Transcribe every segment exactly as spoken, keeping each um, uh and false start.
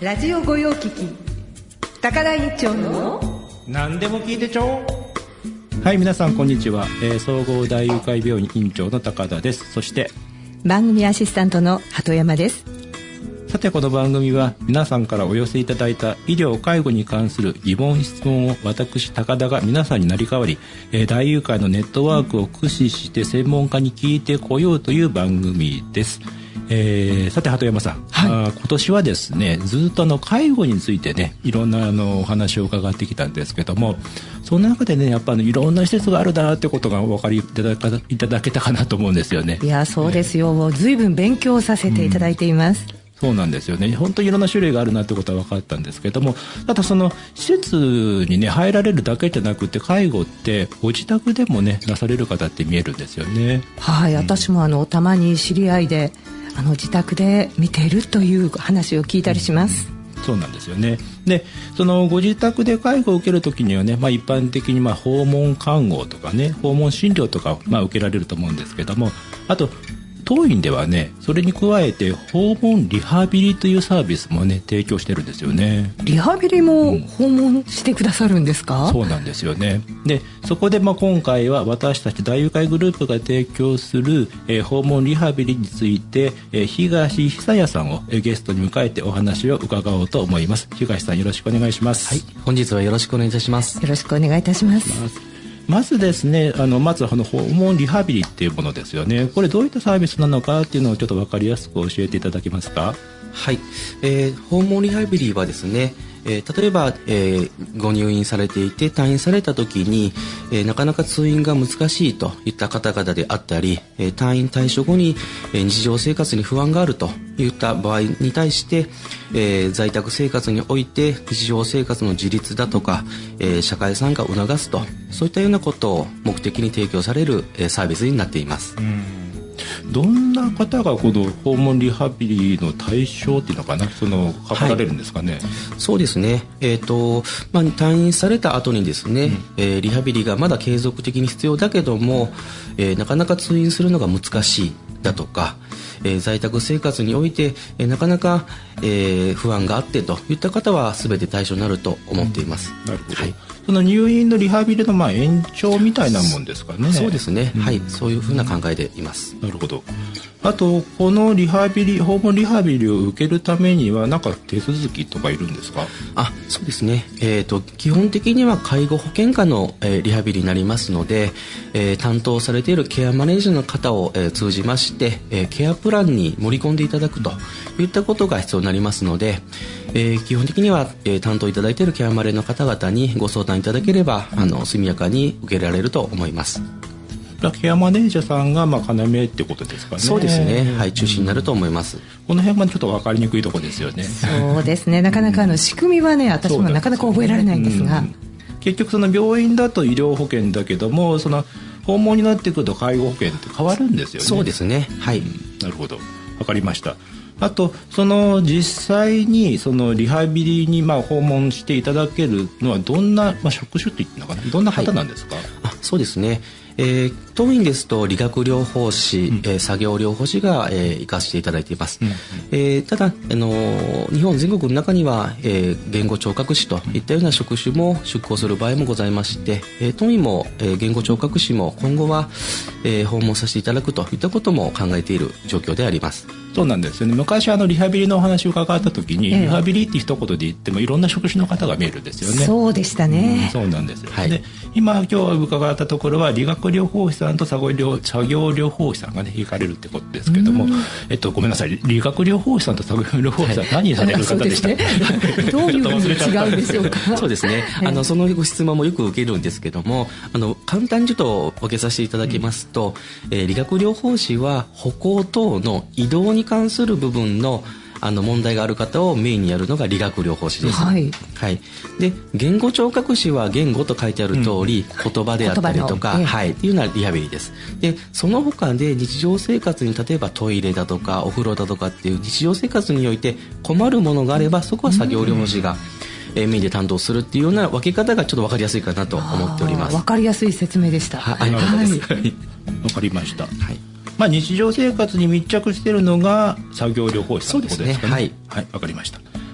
ラジオ御用聞き高田院長の何でも聞いてちょう。はい、皆さんこんにちは、えー、総合大友会病院院長の高田です。そして番組アシスタントの鳩山です。 さて、この番組は皆さんからお寄せいただいた医療介護に関する疑問質問を私高田が皆さんになり代わり、えー、大友会のネットワークを駆使して専門家に聞いてこようという番組です。えー、さて鳩山さん、はい、あ今年はですね、ずっとあの介護についてね、いろんなあのお話を伺ってきたんですけども、その中でね、やっぱりいろんな施設があるなってことがお分かりいただかいただけたかなと思うんですよね。 いや、そうですよ、もう随分勉強させていただいています、 うん、そうなんですよね。本当にいろんな種類があるなってことは分かったんですけども、ただその施設にね入られるだけじゃなくて、介護ってご自宅でもねなされる方って見えるんですよね。 はい、うん、私もあのたまに知り合いであの自宅で見ているという話を聞いたりします、 うん、そうなんですよね。で、そのご自宅で介護を受けるときにはね、まあ、一般的にまあ訪問看護とかね、訪問診療とかまあ受けられると思うんですけども、あと当院ではね、それに加えて訪問リハビリというサービスもね提供してるんですよね。 リハビリも訪問してくださるんですか？ うん、そうなんですよね。で、そこでまあ今回は私たち大友会グループが提供する、えー、訪問リハビリについて、えー、東久也さんを、えー、ゲストに迎えてお話を伺おうと思います。東さん、よろしくお願いします。 はい、本日はよろしくお願いいたします。 よろしくお願いいたします。 まずですね、あのまずあの訪問リハビリっていうものですよね。これどういったサービスなのかっていうのをちょっと分かりやすく教えていただけますか？ はい、えー、訪問リハビリはですね、えー、例えば、えー、ご入院されていて退院された時に、えー、なかなか通院が難しいといった方々であったり、えー、退院退所後に、えー、日常生活に不安があるといった場合に対して、えー、在宅生活において日常生活の自立だとか、えー、社会参加を促すと、そういったようなことを目的に提供される、えー、サービスになっています。 うん、どんな方がこの訪問リハビリの対象っていうのかな、そのかかられるんですかね？はい、 そうですね、えーとまあ、退院された後にですね、うん、えー、リハビリがまだ継続的に必要だけども、えー、なかなか通院するのが難しいだとか、えー、在宅生活において、えー、なかなか、えー、不安があってといった方は全て対象になると思っています。 うん、なるほど。はい、その入院のリハビリのまあ延長みたいなもんですかね？ そうですね、うん、はい、そういうふうな考えでいます。 なるほど。あとこのリハビリ訪問リハビリを受けるためには何か手続きとかいるんですか？ あ、そうですね、えーと、基本的には介護保険科の、えー、リハビリになりますので、えー、担当されているケアマネージャーの方を、えー、通じまして、えー、ケアプランに盛り込んでいただくといったことが必要になりますので、えー、基本的には、えー、担当いただいているケアマネの方々にご相談いただければ、あの速やかに受けられると思います。 ケアマネージャーさんがまあ要ってことですかね？ そうですね、はい、中心になると思います。 この辺はちょっと分かりにくいところですよね。 そうですね、なかなかあの仕組みはね、私もなかなか覚えられないんですが、うん、 結局その病院だと医療保険だけども、その訪問になってくると介護保険って変わるんですよね。 そうですね、はい、うん、 なるほど、分かりました。あとその実際にそのリハビリにまあ訪問していただけるのはどんな、まあ、職種って言ってのかな、どんな方なんですか？はい、 あ、そうですね、えー、当院ですと理学療法士、うん、えー、作業療法士が、えー、行かせていただいています。うんうん、えー、ただ、あのー、日本全国の中には、えー、言語聴覚士といったような職種も出向する場合もございまして、えー、当院も、えー、言語聴覚士も今後は、えー、訪問させていただくといったことも考えている状況であります。 そうなんですよね。昔あのリハビリのお話を伺った時に、ええ、リハビリって一言で言ってもいろんな職種の方が見えるんですよね。 そうでしたね。 うん、そうなんですよ、 はい、 で今今日伺ったところは理学療法士さんと作業療法士さんがね行かれるってことですけども、えっと、ごめんなさい、理学療法士さんと作業療法士さん、はい、何される方でしたか？ ね、どういうふうに違うんでしょうか？ そうですね、あのそのご質問もよく受けるんですけども、あの簡単にちょっと分けさせていただきますと、うん、えー、理学療法士は歩行等の移動に関する部分のあの問題がある方をメインにやるのが理学療法士です。はい、はい、で言語聴覚士は言語と書いてある通り、うん、言葉であったりとか、ええ、はい、っていうのはリハビリです。でその他で日常生活に例えばトイレだとかお風呂だとかっていう日常生活において困るものがあればそこは作業療法士が、うん、えー、メインで担当するっていうような分け方がちょっと分かりやすいかなと思っております。 分かりやすい説明でした。 はい、ありがとうございます。 はい、分かりました。はい、まあ、日常生活に密着しているのが作業療法士さんということですかね。 そうですね、はい、 はい、分かりました。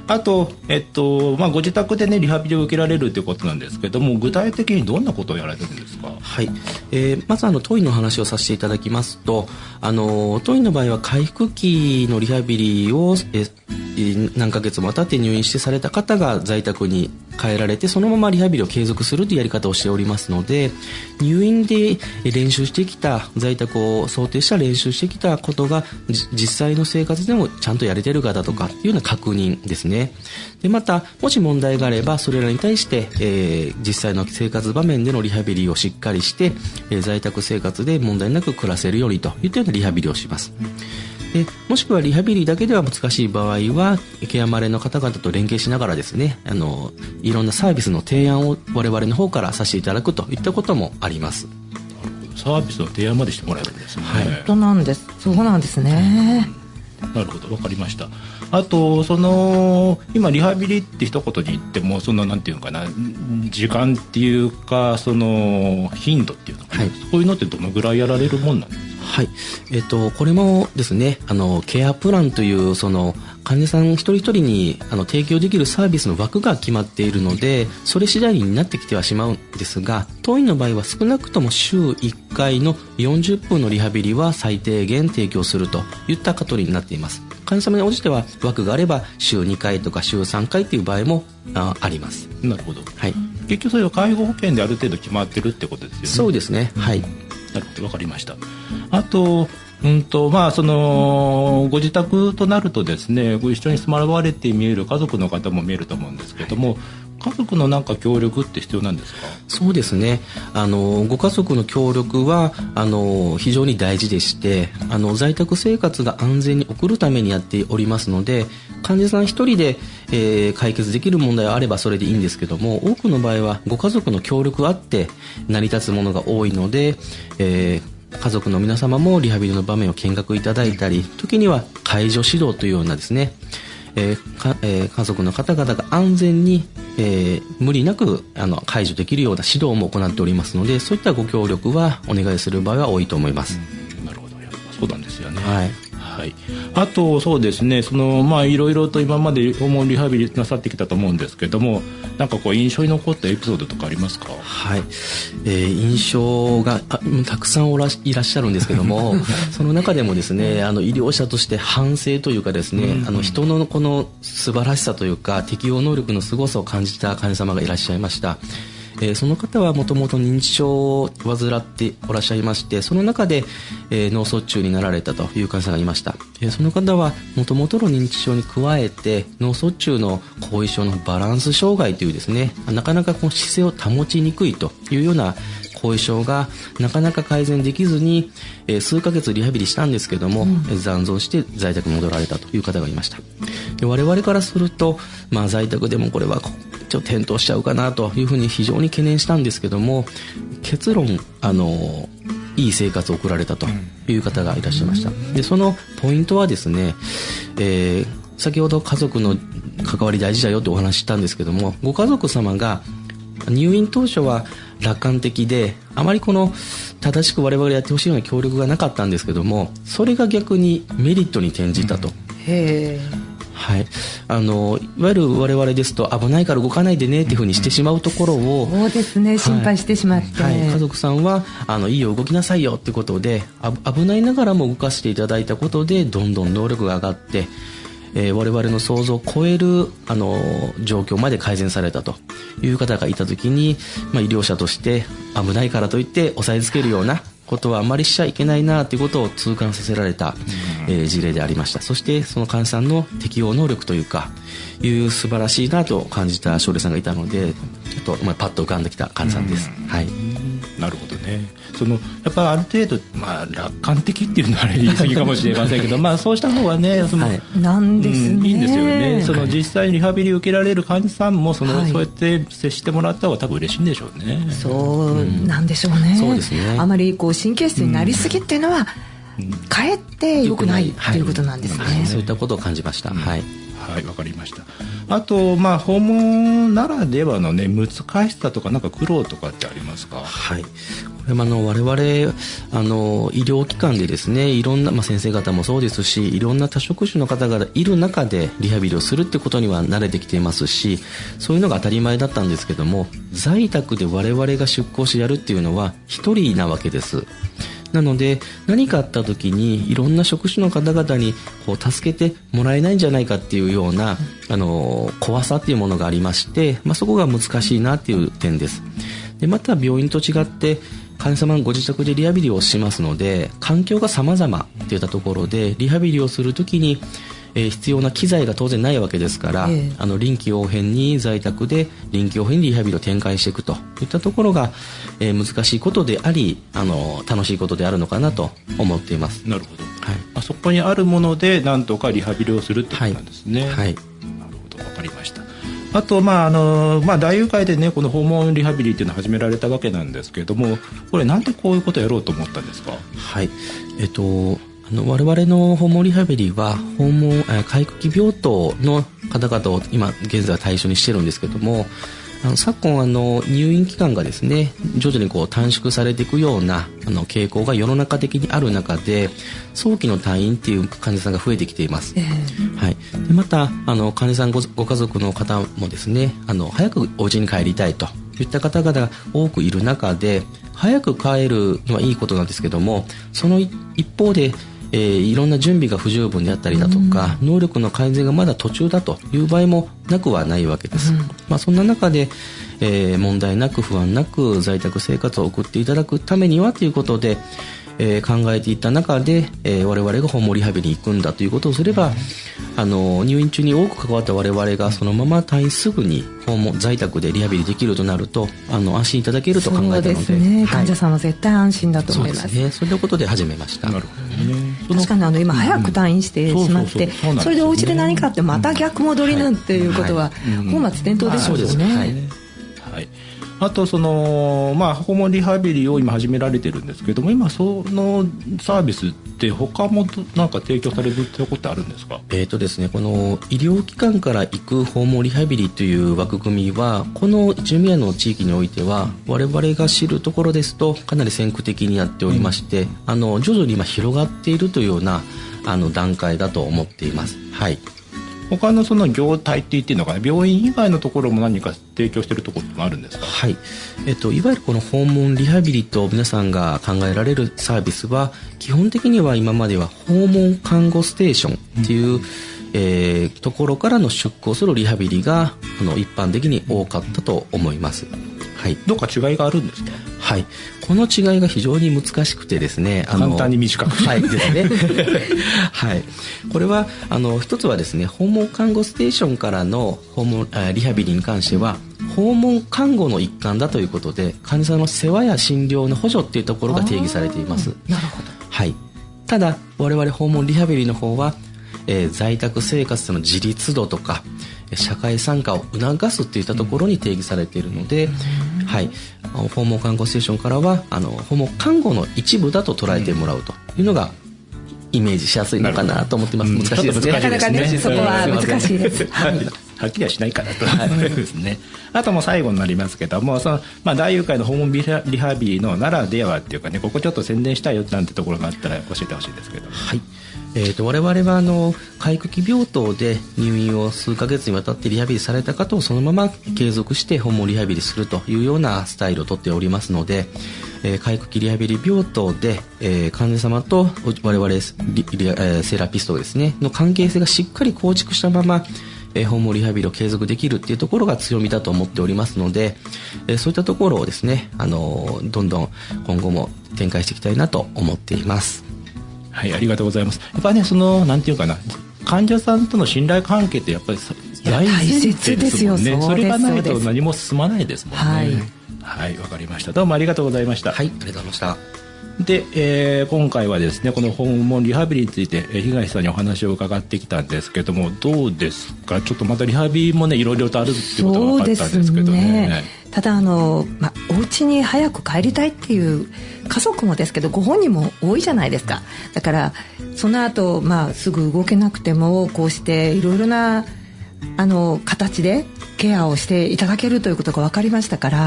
あと、えっとまあ、ご自宅で、ね、リハビリを受けられるということなんですけども、具体的にどんなことをやられてるんですか？ はい、えー、まずあの当院の話をさせていただきますと、あの当院の場合は回復期のリハビリをえ何ヶ月も経って入院してされた方が在宅に帰られて、そのままリハビリを継続するというやり方をしておりますので、入院で練習してきた、在宅を想定した練習してきたことが実際の生活でもちゃんとやれてるかだとかいうような確認ですね。でまたもし問題があればそれらに対して、えー、実際の生活場面でのリハビリをしっかりして、えー、在宅生活で問題なく暮らせるようにといったようなリハビリをします。でもしくはリハビリだけでは難しい場合はケアマネの方々と連携しながらですね、あのいろんなサービスの提案を我々の方からさせていただくといったこともあります。 サービスの提案までしてもらえるんですね。 はい、そうなんです。そうなんですね。 なるほど、わかりました。あとその今リハビリって一言に言っても、そのなんていうのかな、時間っていうかその頻度っていうのかな、はい、そういうのってどのぐらいやられるもんなんですか？ はい、えっと、これもですね、あのケアプランというその患者さん一人一人にあの提供できるサービスの枠が決まっているので、それ次第になってきてはしまうんですが、当院の場合は少なくとも週いっかいのよんじゅっぷんのリハビリは最低限提供するといったカテゴリーになっています。患者様に応じては枠があれば週にかいとか週さんかいという場合も あ, あります。 なるほど、 はい、 結局それは介護保険である程度決まってるってことですよね。 そうですね、はい、 なるほど、わかりました。あとうんとまあ、そのご自宅となるとですね、ご一緒に住まわれて見える家族の方も見えると思うんですけども、家族のなんか協力って必要なんですか？ そうですね、あのご家族の協力はあの非常に大事でして、あの在宅生活が安全に送るためにやっておりますので、患者さん一人で、えー、解決できる問題があればそれでいいんですけども、多くの場合はご家族の協力があって成り立つものが多いので、えー家族の皆様もリハビリの場面を見学いただいたり、時には介助指導というようなですね、えーかえー、家族の方々が安全に、えー、無理なくあの介助できるような指導も行っておりますので、そういったご協力はお願いする場合は多いと思います。 うん、なるほど、そうなんですよね。 はいはい、あとそうですね、そのまあいろいろと今まで訪問リハビリなさってきたと思うんですけども、なんかこう印象に残ったエピソードとかありますか？ はい、えー、印象があたくさんおらいらっしゃるんですけどもその中でもですね、あの医療者として反省というかですね、うん、あの人のこの素晴らしさというか適応能力の凄さを感じた患者様がいらっしゃいました。えー、その方はもともと認知症を患っておらっしゃいまして、その中で、えー、脳卒中になられたという患者さんがいました。えー、その方はもともとの認知症に加えて脳卒中の後遺症のバランス障害というですね、なかなかこう姿勢を保ちにくいというような後遺症がなかなか改善できずに、えー、数ヶ月リハビリしたんですけども、うん、残存して在宅に戻られたという方がいました。で我々からすると、まあ、在宅でもこれはちょっと転倒しちゃうかなというふうに非常に懸念したんですけども、結論あのいい生活を送られたという方がいらっしゃいました。でそのポイントはですね、えー、先ほど家族の関わり大事だよとお話ししたんですけども、ご家族様が入院当初は楽観的で、あまりこの正しく我々やってほしいような協力がなかったんですけども、それが逆にメリットに転じたと。 へー、 はい、あのいわゆる我々ですと危ないから動かないでねっていうふうにしてしまうところを、 そうですね、心配してしまって、 はいはい、家族さんはあのいいよ動きなさいよっていうことで、あ危ないながらも動かしていただいたことでどんどん能力が上がって、えー、我々の想像を超えるあの状況まで改善されたという方がいたときに、まあ、医療者として危ないからといって押さえつけるようなことはあまりしちゃいけないなということを痛感させられた、えー、事例でありました。そしてその患者さんの適応能力というかいう素晴らしいなと感じた症例さんがいたので、ちょっと、まあ、パッと浮かんできた患者さんです。はい、 なるほどね。そのやっぱりある程度、まあ、楽観的っていうのは言い過ぎかもしれませんけどまあそうした方がね、その、 はい、なんですね、 うん、いいんですよね。その実際にリハビリ受けられる患者さんもその、はい、そうやって接してもらった方が多分嬉しいんでしょうね。 そうなんでしょうね。 うん、そうですね。 あまりこう神経質になりすぎっていうのは、うん、かえって良くないということなんですね。 はい、そういったことを感じました。うん、はい。 はい、わかりました。あと、まあ、訪問ならではのね、難しさとかなんか苦労とかってありますか？ はい、これもあの我々あの医療機関でですね、いろんな、まあ、先生方もそうですし、いろんな多職種の方々いる中でリハビリをするってことには慣れてきていますし、そういうのが当たり前だったんですけども、在宅で我々が出向してやるっていうのは一人なわけです。なので何かあった時にいろんな職種の方々にこう助けてもらえないんじゃないかっていうような、あの怖さっていうものがありまして、まあ、そこが難しいなっていう点です。でまた病院と違って患者様のご自宅でリハビリをしますので、環境が様々っていったところでリハビリをするときに、えー、必要な機材が当然ないわけですから、えー、あの臨機応変に在宅で臨機応変にリハビリを展開していくといったところが、えー、難しいことであり、あの楽しいことであるのかなと思っています。 なるほど、はい、あそこにあるものでなんとかリハビリをするってことなんですね。はい、はい、なるほど、わかりました。あと、まああのまあ、大友会で、ね、この訪問リハビリっていうのを始められたわけなんですけれども、これなんでこういうことをやろうと思ったんですか？ はい、えっと、あの我々の訪問リハビリは訪問回復期病棟の方々を今現在は対象にしてるんですけども、あの昨今あの入院期間がですね徐々にこう短縮されていくようなあの傾向が世の中的にある中で、早期の退院っていう患者さんが増えてきています。えーはい、でまたあの患者さん ご, ご家族の方もですね、あの早くお家に帰りたいといった方々が多くいる中で、早く帰るのはいいことなんですけども、その一方でえー、いろんな準備が不十分であったりだとか、うん、能力の改善がまだ途中だという場合もなくはないわけです、うんまあ、そんな中で、えー、問題なく不安なく在宅生活を送っていただくためにはということで、えー、考えていった中で、えー、我々が訪問リハビリに行くんだということをすれば、あの入院中に多く関わった我々がそのまま退院すぐに訪問在宅でリハビリできるとなると、あの安心いただけると考えたので、そうですね、 はい、患者さんは絶対安心だと思います。 そうですね、そういうことで始めました。 なるほどね。 確かにあの今早く退院してしまって、それでお家で何かあってまた逆戻りなんていうことは本末転倒ですよね。はいはい、あとその、まあ、訪問リハビリを今始められてるんですけども、今そのサービスって他もなんか提供されるってことあるんですか？ えーとですね、この医療機関から行く訪問リハビリという枠組みはこのジュミアの地域においては我々が知るところですとかなり先駆的にやっておりまして、うん、あの徐々に今広がっているというようなあの段階だと思っています。はい、 他のその業態って言っていいのかな、病院以外のところも何か提供しているところがあるんですか？ はい、えっと、いわゆるこの訪問リハビリと皆さんが考えられるサービスは基本的には今までは訪問看護ステーションっていう、うんえー、ところからの出向するリハビリがあの一般的に多かったと思います。はい、 どうか違いがあるんですか？ はい、この違いが非常に難しくてですね、 あの簡単に短くはいですねはい、これはあの一つはですね、訪問看護ステーションからの訪問リハビリに関しては訪問看護の一環だということで、患者さんの世話や診療の補助っていうところが定義されています。 なるほど。 はい、ただ我々訪問リハビリの方は、えー、在宅生活での自立度とか社会参加を促すといったところに定義されているので、はい、訪問看護ステーションからはあの訪問看護の一部だと捉えてもらうというのがイメージしやすいのかなと思ってます。難しいですね。 なかなかね、そこは難しいです。 はい、はっきりはしないかなと思いますね。あともう最後になりますけども、その、まあ、大友会の訪問リハビリのならではっていうかね、ここちょっと宣伝したいよなんてところがあったら教えてほしいですけど。 はい、えー、と我々はあの回復期病棟で入院を数ヶ月にわたってリハビリされた方をそのまま継続して訪問リハビリするというようなスタイルをとっておりますので、えー、回復期リハビリ病棟で、えー、患者様と我々リリ、えー、セラピストですねの関係性がしっかり構築したまま、えー、訪問リハビリを継続できるっていうところが強みだと思っておりますので、えー、そういったところをですね、あのー、どんどん今後も展開していきたいなと思っています。 はい、ありがとうございます。やっぱりね、そのなんていうかな、患者さんとの信頼関係ってやっぱり大切ですもんね。それがないと何も進まないですもんね。はい、はい、わかりました。どうもありがとうございました。 はい、ありがとうございました。 で、えー、今回はですね、この訪問リハビリについて、えー、東さんにお話を伺ってきたんですけども、どうですか？ちょっとまたリハビリもね、いろいろとあるってことが分かったんですけどね。 ただあの、ま、お家に早く帰りたいっていう家族もですけどご本人も多いじゃないですか。だからその後、まあ、すぐ動けなくてもこうしていろいろなあの形でケアをしていただけるということが分かりましたから、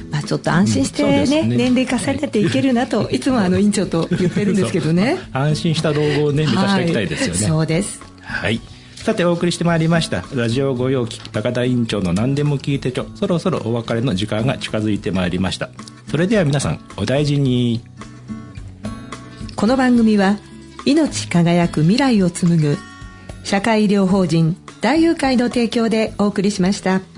まあ、ちょっと安心して ね,、うん、ね年齢重ねていけるなと、はい、いつもあの院長と言ってるんですけどね安心した老後を年齢化していきたいですよね、 はい、そうです。 はい、さてお送りしてまいりましたラジオご用聞き高田院長の何でも聞いてちょ、そろそろお別れの時間が近づいてまいりました。それでは皆さんお大事に。 この番組は命輝く未来を紡ぐ社会医療法人大友会の提供でお送りしました。